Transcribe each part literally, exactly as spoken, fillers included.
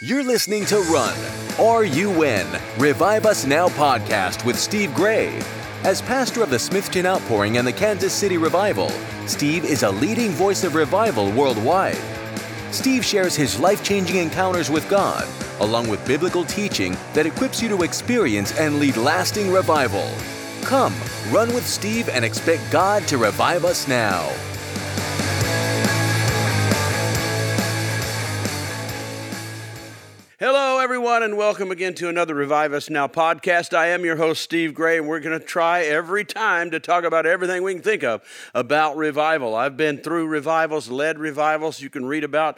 You're listening to Run, or You Win, Revive Us Now podcast with Steve Gray. As pastor of the Smithton Outpouring and the Kansas City Revival, Steve is a leading voice of revival worldwide. Steve shares his life-changing encounters with God, along with biblical teaching that equips you to experience and lead lasting revival. Come, run with Steve and expect God to revive us now. Hello, everyone, and welcome again to another Revive Us Now podcast. I am your host, Steve Gray, and we're going to try every time to talk about everything we can think of about revival. I've been through revivals, led revivals. You can read about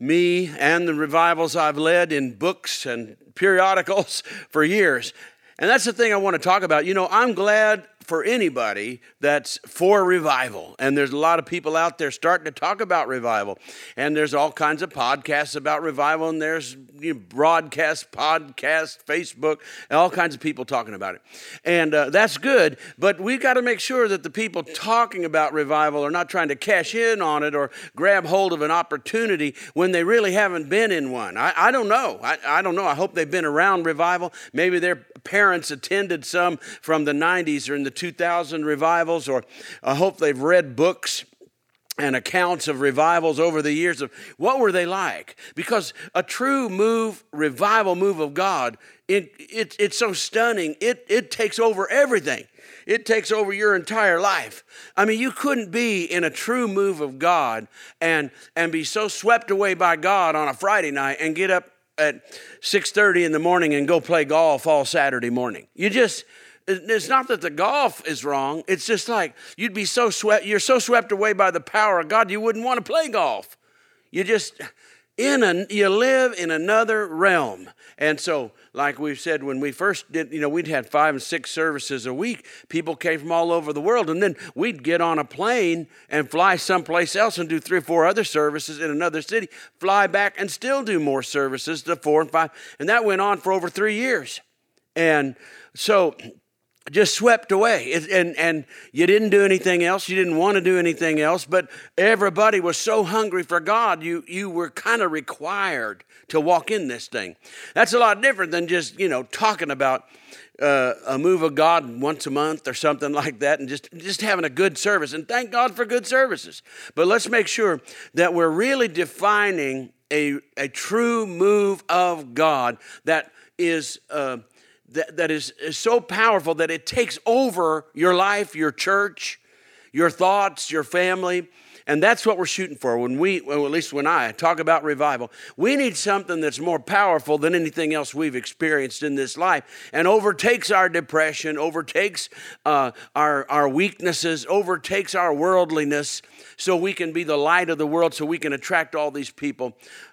me and the revivals I've led in books and periodicals for years. And that's the thing I want to talk about. You know, I'm glad for anybody that's for revival. And there's a lot of people out there starting to talk about revival. And there's all kinds of podcasts about revival. And there's you know, broadcast, podcast, Facebook, and all kinds of people talking about it. And uh, that's good. But we've got to make sure that the people talking about revival are not trying to cash in on it or grab hold of an opportunity when they really haven't been in one. I, I don't know. I, I don't know. I hope they've been around revival. Maybe their parents attended some from the nineties or in the two thousand revivals, or I hope they've read books and accounts of revivals over the years of what were they like? Because a true move, revival move of God, it, it, it's so stunning, it, it takes over everything. It takes over your entire life. I mean, you couldn't be in a true move of God and, and be so swept away by God on a Friday night and get up at six thirty in the morning and go play golf all Saturday morning. You just... It's not that the golf is wrong. It's just like you'd be so swept. You're so swept away by the power of God, you wouldn't want to play golf. You just in a you live in another realm. And so, like we've said, when we first did, you know, we'd had five and six services a week. People came from all over the world, and then we'd get on a plane and fly someplace else and do three or four other services in another city. Fly back and still do more services to four and five, and that went on for over three years. And so. Just swept away, it, and, and you didn't do anything else. You didn't want to do anything else, but everybody was so hungry for God, you, you were kind of required to walk in this thing. That's a lot different than just, you know, talking about uh, a move of God once a month or something like that, and just, just having a good service. And thank God for good services. But let's make sure that we're really defining a, a true move of God that is... Uh, That, that is, is so powerful that it takes over your life, your church, your thoughts, your family. And that's what we're shooting for when we, well, at least when I talk about revival. We need something that's more powerful than anything else we've experienced in this life and overtakes our depression, overtakes uh, our, our weaknesses, overtakes our worldliness, so we can be the light of the world, so we can attract all these people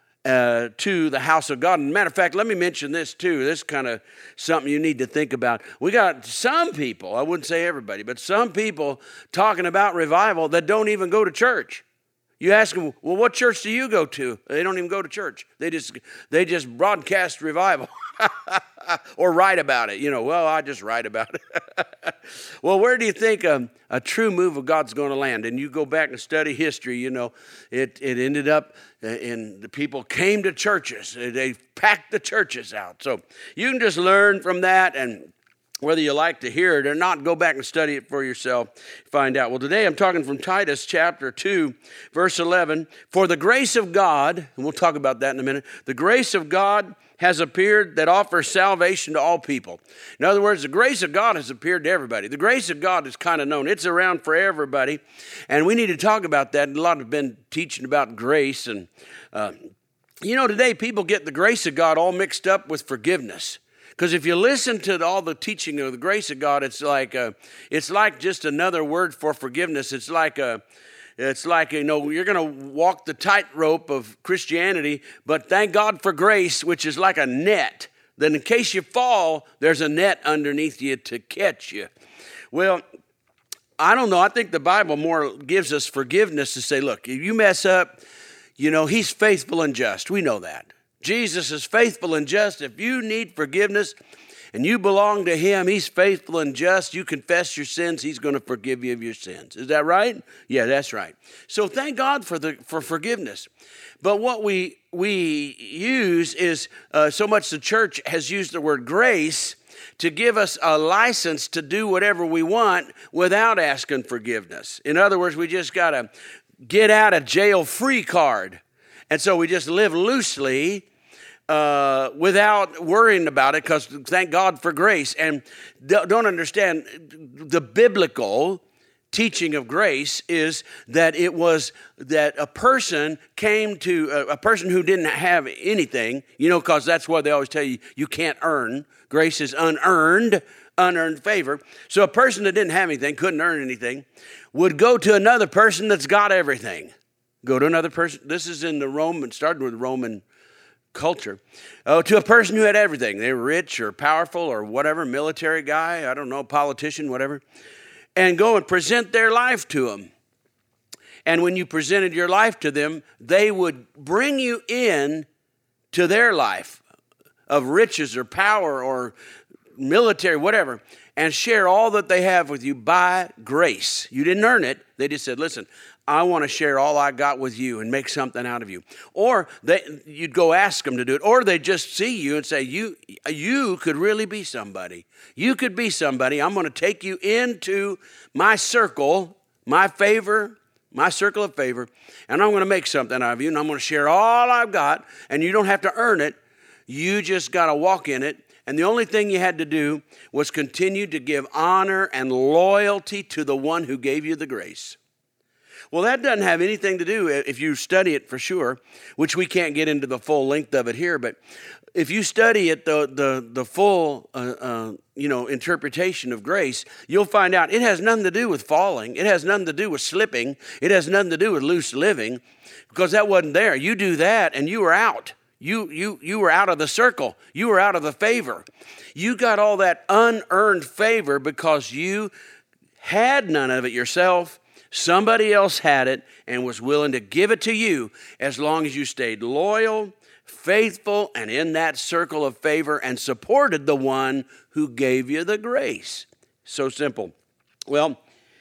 Uh, to the house of God. And matter of fact, let me mention this too. This is kind of something you need to think about. We got some people, I wouldn't say everybody, but some people talking about revival that don't even go to church. You ask them, well, what church do you go to? They don't even go to church. They just they just broadcast revival or write about it. You know, well, I just write about it. Well, where do you think um, a true move of God's going to land? And you go back and study history, you know, it, it ended up in the people came to churches. They packed the churches out. So you can just learn from that, and whether you like to hear it or not, go back and study it for yourself, find out. Well, today I'm talking from Titus chapter two, verse eleven. For the grace of God, and we'll talk about that in a minute, the grace of God has appeared that offers salvation to all people. In other words, the grace of God has appeared to everybody. The grace of God is kind of known. It's around for everybody, and we need to talk about that. A lot have been teaching about grace, and uh, you know, today people get the grace of God all mixed up with forgiveness. Because if you listen to all the teaching of the grace of God, it's like a, it's like just another word for forgiveness. It's like a, it's like, you know, you're going to walk the tightrope of Christianity, but thank God for grace, which is like a net. Then in case you fall, there's a net underneath you to catch you. Well, I don't know. I think the Bible more gives us forgiveness to say, look, if you mess up, you know, he's faithful and just. We know that. Jesus is faithful and just. If you need forgiveness, and you belong to him, he's faithful and just. You confess your sins, he's going to forgive you of your sins. Is that right? Yeah, that's right. So thank God for the for forgiveness. But what we we use is, uh, so much the church has used the word grace to give us a license to do whatever we want without asking forgiveness. In other words, we just got a get out of jail free card. And so we just live loosely uh, without worrying about it, because thank God for grace. And don't understand, the biblical teaching of grace is that it was that a person came to, a, a person who didn't have anything, you know, because that's what they always tell you, you can't earn. Grace is unearned, unearned favor. So a person that didn't have anything, couldn't earn anything, would go to another person that's got everything. Go to another person. This is in the Roman, started with Roman culture. Oh, to a person who had everything. They were rich or powerful or whatever, military guy, I don't know, politician, whatever. And go and present their life to them. And when you presented your life to them, they would bring you in to their life of riches or power or military, whatever, and share all that they have with you by grace. You didn't earn it. They just said, listen, I want to share all I got with you and make something out of you. Or they, you'd go ask them to do it. Or they just see you and say, you, you could really be somebody. You could be somebody. I'm going to take you into my circle, my favor, my circle of favor, and I'm going to make something out of you, and I'm going to share all I've got, and you don't have to earn it. You just got to walk in it. And the only thing you had to do was continue to give honor and loyalty to the one who gave you the grace. Well, that doesn't have anything to do, if you study it for sure, which we can't get into the full length of it here, but if you study it, the the, the full uh, uh, you know interpretation of grace, you'll find out it has nothing to do with falling. It has nothing to do with slipping. It has nothing to do with loose living, because that wasn't there. You do that and you were out. You, you, you were out of the circle. You were out of the favor. You got all that unearned favor because you had none of it yourself. Somebody else had it and was willing to give it to you as long as you stayed loyal, faithful, and in that circle of favor and supported the one who gave you the grace. So simple. Well,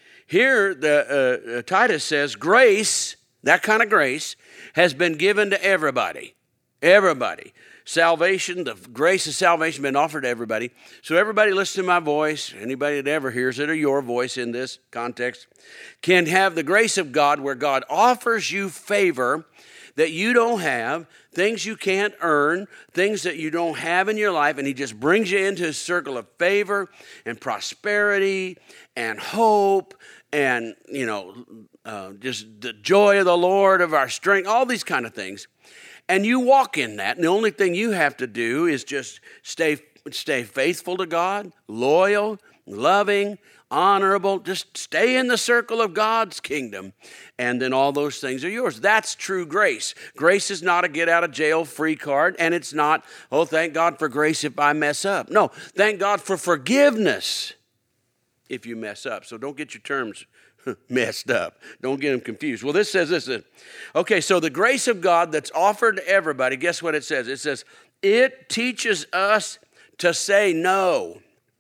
here the uh, Titus says grace, that kind of grace, has been given to everybody. Everybody. Salvation, the grace of salvation has been offered to everybody. So everybody listen to my voice, anybody that ever hears it or your voice in this context, can have the grace of God where God offers you favor that you don't have, things you can't earn, things that you don't have in your life, and he just brings you into his circle of favor and prosperity and hope and, you know, uh, just the joy of the Lord of our strength, all these kind of things. And you walk in that, and the only thing you have to do is just stay stay faithful to God, loyal, loving, honorable. Just stay in the circle of God's kingdom, and then all those things are yours. That's true grace. Grace is not a get-out-of-jail-free card, and it's not, oh, thank God for grace if I mess up. No, thank God for forgiveness if you mess up. So don't get your terms messed up. Don't get them confused. Well, this says this. Okay, so the grace of God that's offered to everybody, guess what it says? It says, it teaches us to say no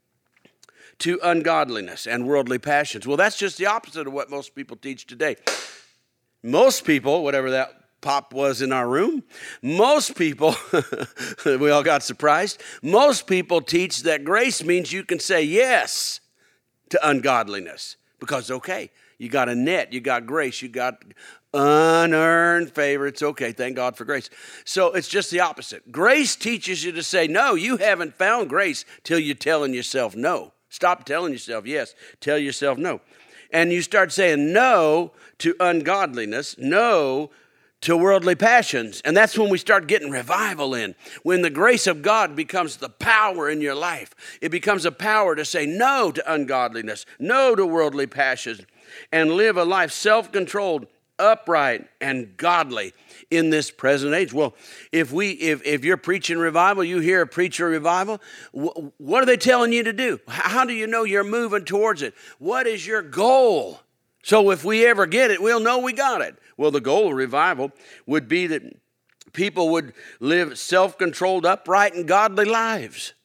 to ungodliness and worldly passions. Well, that's just the opposite of what most people teach today. Most people, whatever that pop was in our room, most people, we all got surprised, most people teach that grace means you can say yes to ungodliness. Because, okay, you got a net, you got grace, you got unearned favor. It's okay, thank God for grace. So it's just the opposite. Grace teaches you to say no. You haven't found grace till you're telling yourself no. Stop telling yourself yes. Tell yourself no. And you start saying no to ungodliness, no to worldly passions. And that's when we start getting revival in. When the grace of God becomes the power in your life. It becomes a power to say no to ungodliness, no to worldly passions, and live a life self-controlled, upright, and godly in this present age. Well, if we, if, if you're preaching revival, you hear a preacher revival, wh- what are they telling you to do? How do you know you're moving towards it? What is your goal? So if we ever get it, we'll know we got it. Well, the goal of revival would be that people would live self-controlled, upright, and godly lives.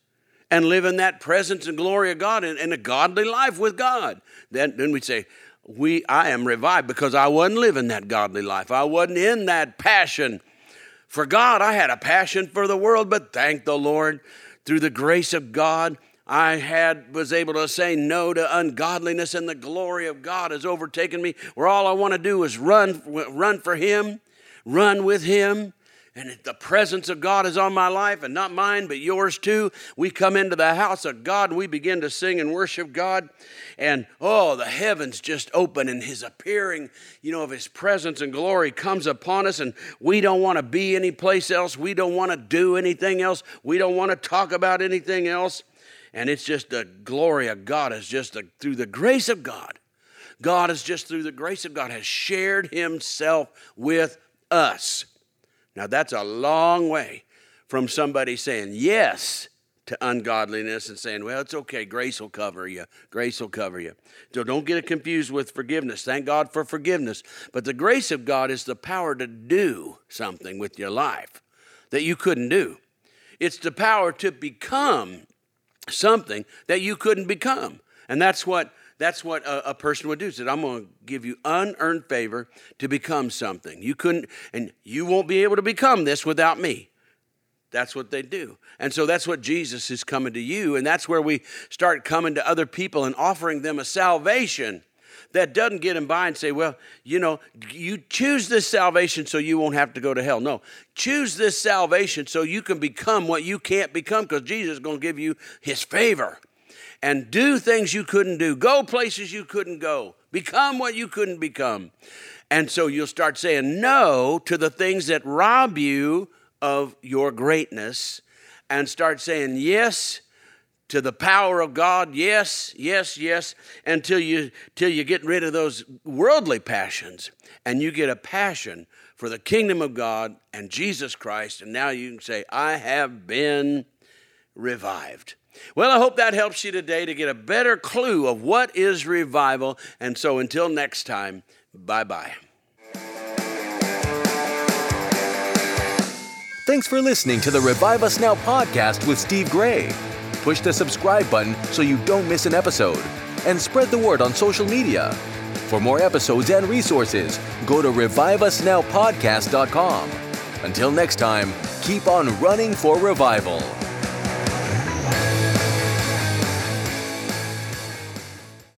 and live in that presence and glory of God and, and a godly life with God. Then, then we say, we, I am revived because I wasn't living that godly life. I wasn't in that passion for God. I had a passion for the world, but thank the Lord, through the grace of God, I had was able to say no to ungodliness, and the glory of God has overtaken me, where all I want to do is run, run for Him, run with Him. And if the presence of God is on my life, and not mine, but yours too, we come into the house of God and we begin to sing and worship God. And oh, the heavens just open, and His appearing, you know, of His presence and glory comes upon us. And we don't want to be anyplace else. We don't want to do anything else. We don't want to talk about anything else. And it's just the glory of God is just a, through the grace of God. God is just through the grace of God has shared Himself with us. Now, that's a long way from somebody saying yes to ungodliness and saying, well, it's okay, grace will cover you. Grace will cover you. So don't get it confused with forgiveness. Thank God for forgiveness. But the grace of God is the power to do something with your life that you couldn't do. It's the power to become something that you couldn't become. And that's what That's what a, a person would do. Said, I'm going to give you unearned favor to become something. You couldn't, and you won't be able to become this without me. That's what they do. And so that's what Jesus is coming to you. And that's where we start coming to other people and offering them a salvation that doesn't get them by and say, well, you know, you choose this salvation so you won't have to go to hell. No, choose this salvation so you can become what you can't become, because Jesus is going to give you His favor. And do things you couldn't do. Go places you couldn't go. Become what you couldn't become. And so you'll start saying no to the things that rob you of your greatness, and start saying yes to the power of God. Yes, yes, yes, until you, till you get rid of those worldly passions, and you get a passion for the kingdom of God and Jesus Christ. And now you can say, I have been revived. Well, I hope that helps you today to get a better clue of what is revival. And so until next time, bye-bye. Thanks for listening to the Revive Us Now podcast with Steve Gray. Push the subscribe button so you don't miss an episode, and spread the word on social media. For more episodes and resources, go to revive us now podcast dot com. Until next time, keep on running for revival.